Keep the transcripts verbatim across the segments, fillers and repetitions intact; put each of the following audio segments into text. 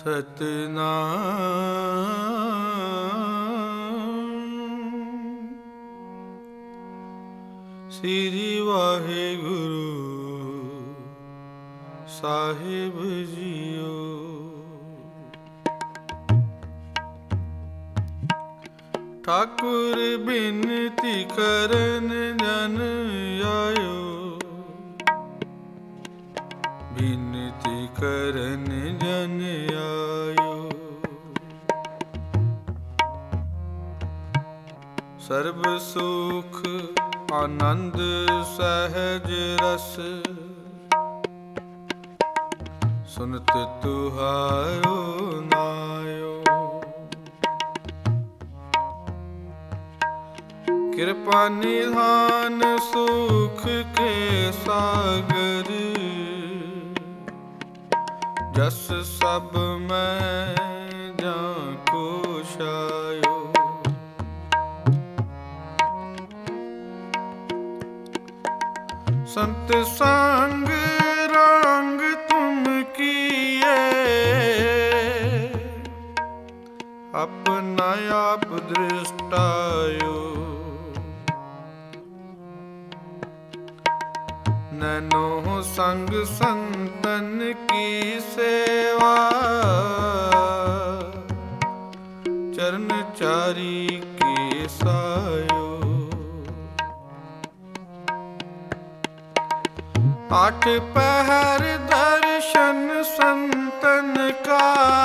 सतनाम श्री वाहेगुरु साहिब जियो। ठाकुर बिनती करन जन आयो, बिनती करन जन आयो। सर्ब सुख आनंद सहज रस, सुनत तुहारो नायो। कृपा निधान सुख के सागर, जस सब मैं जाको छायो। संत संग रंग तुम किए, अपना आप दृष्टायो। नैनो संग संतन की सेवा, चरण चारी के सायो। आठ पहर दर्शन संतन का,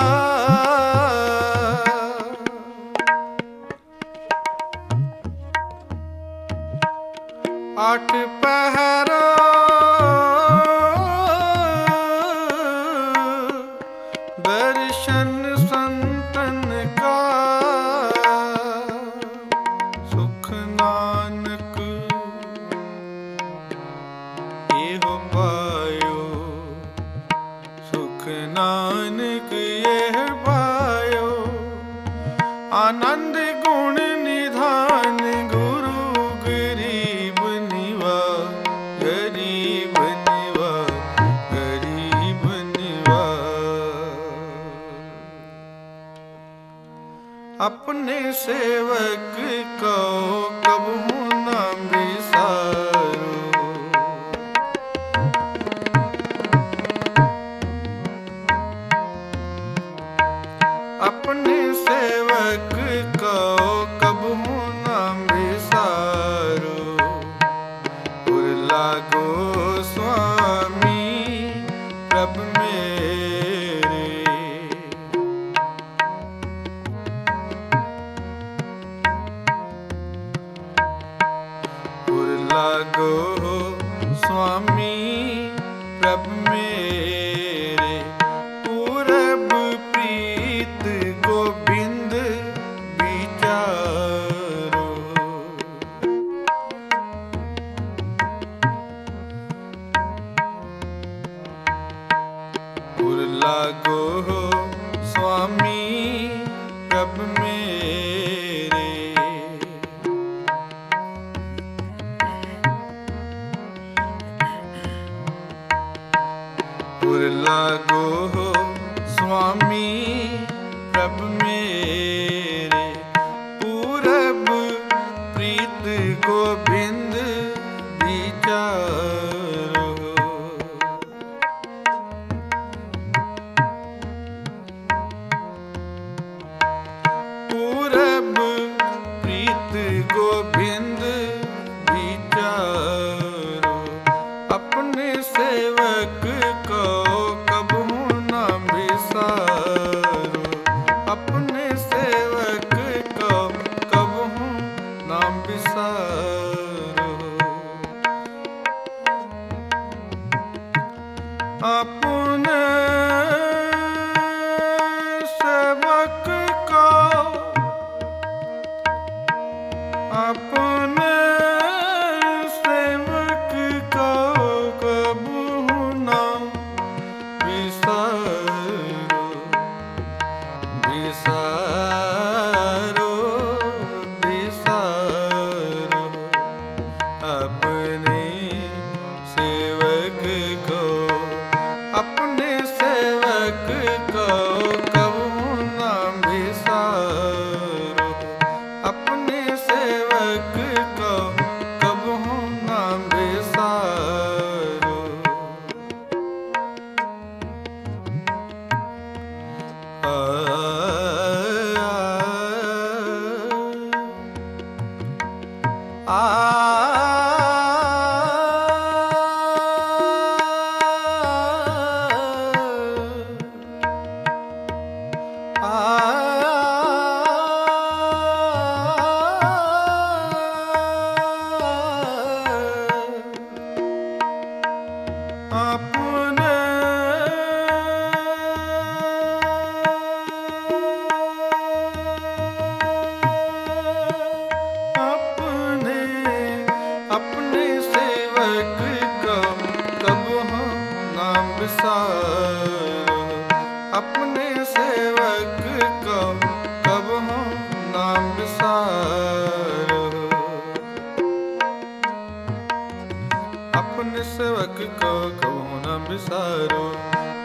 आठ पहर दर्शन संतन का। सुख नानक एहो पायो, सुख नानक यह पायो। आनंद गुण निधान गुरु गरीब निवा, गरीब निवा, गरीब निवा। अपने सेवक को कबहू न बिसारो, अपने सेवक को कबहू न बिसारो। उर लागो स्वामी प्रभ मेरे, उर लागो स्वामी प्रभ मेरे। पूरब प्रीत गोविंद विचारो, उर लागो स्वामी प्रभ मेरे। उर लागो स्वामी प्रभ मेरे। पूरब प्रीत गोविंद विचारो, पूरब प्रीत गोविंद विचारो। अपने सेवक को कबहू न बिसारो, अपने से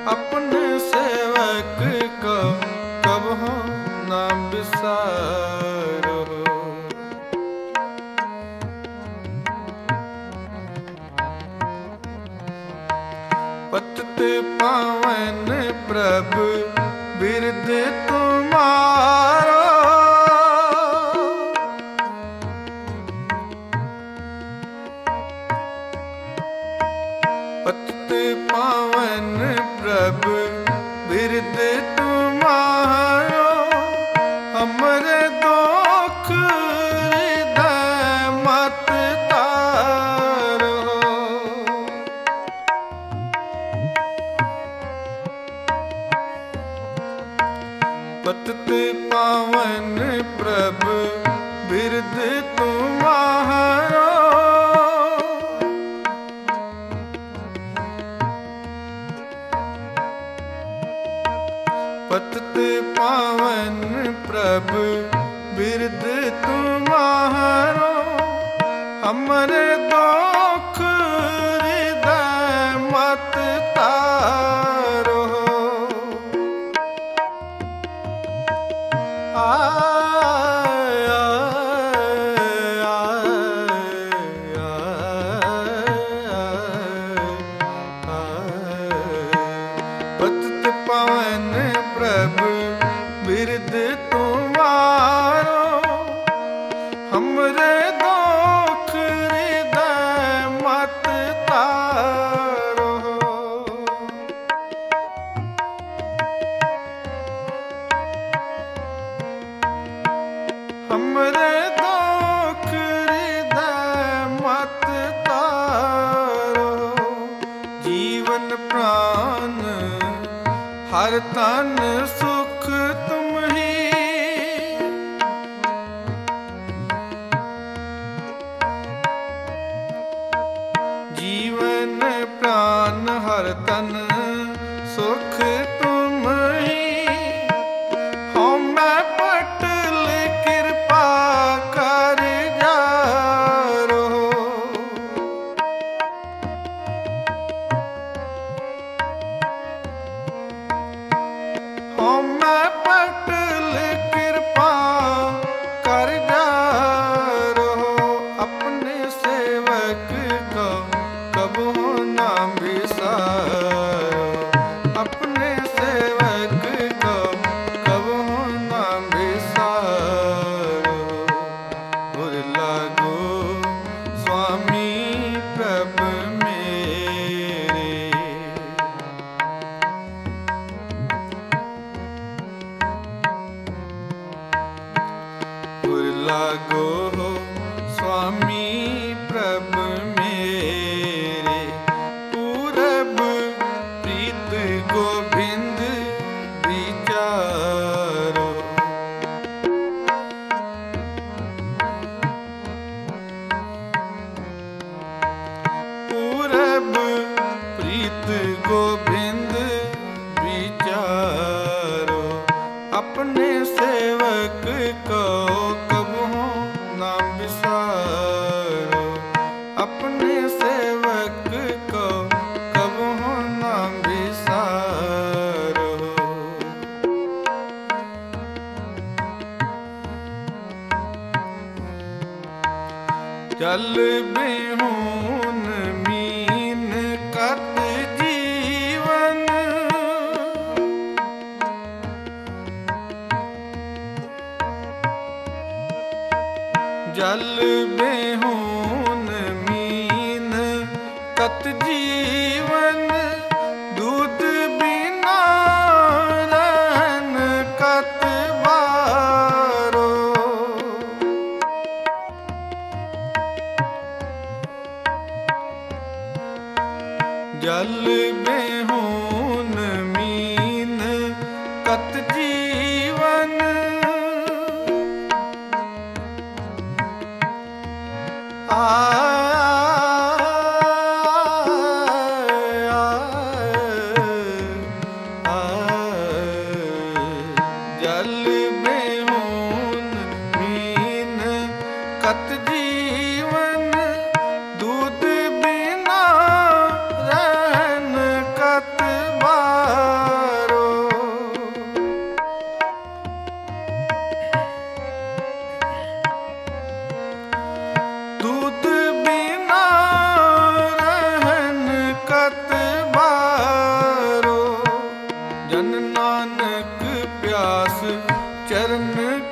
अपने सेवक को कबहु ना बिसारो। पतित पावन प्रभु बिरद तुम्हारो, पतित पावन प्रभु बिरद तुम्हारो, हमरे दुख हृदय मत तारो। पतित पावन प्रभु बिरद तुम्हारो, पतित पावन प्रभु बिरद तुम्हारो, हमरे दुख हृदय मत तारो। पतित पावन प्रभु बिरद तुम्हारो, हमरे दुख हृदय मत तारो। हमरे दुख हृदय मत तारो। जीवन प्राण हर तन सुख तुम ही, जीवन प्राण हर तन सुख तुम ही। हम पटल कृपा कर जारो, हम पटल कृपा कर जारो। अपने सेवक को कबहु ना बिसारो, अपने सेवक को कबहु ना बिसारो। गुर लागो स्वामी प्रभु मेरे, गुर लागो स्वामी प्रभु मेरे। पूरब प्रीत गोविंद विचारो, पूरब प्रीत गोविंद विचारो। अपने सेवक को कबहु ना बिसारो, अपने सेवक को कबहु ना बिसारो। जल बिहून मीन कत जीवन, जल बिहून मीन कत जीवन, दूध बिना रहन कत बारो। जल बिहून मीन कत जीवन,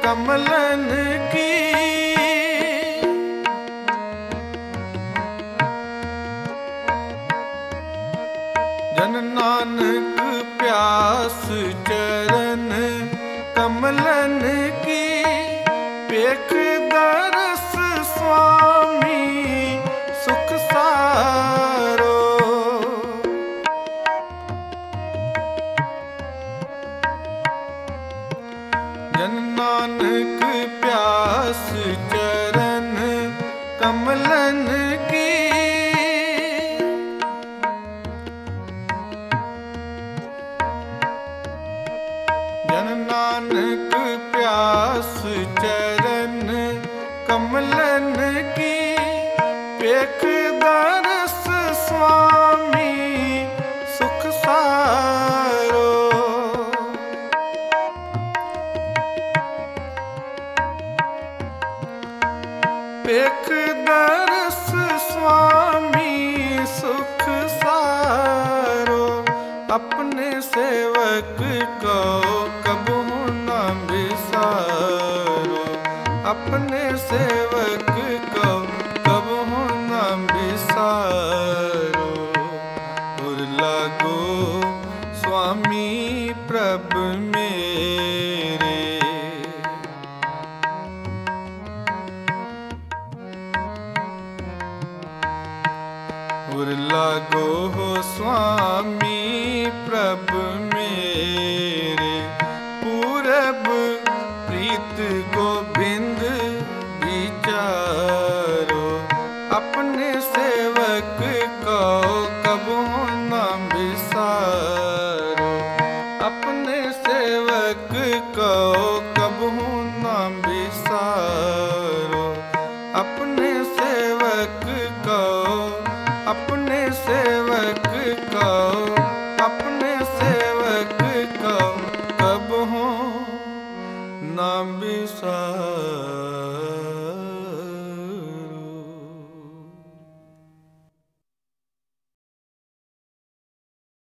कमलन की। जन नानक प्यास चरण कमलन की, पेख दरस स्वामी सुख सारो। जन नानक प्यास चरण कमलन की, जन नानक प्यास चरण कमलन की, पेख दरस स्वामी सुख सारो। पेख दरस स्वामी सुख सारो, अपने सेवक को कबहु न बिसारो। अपने सेवक को कबहु न बिसारो। उर लागो स्वामी प्रभ में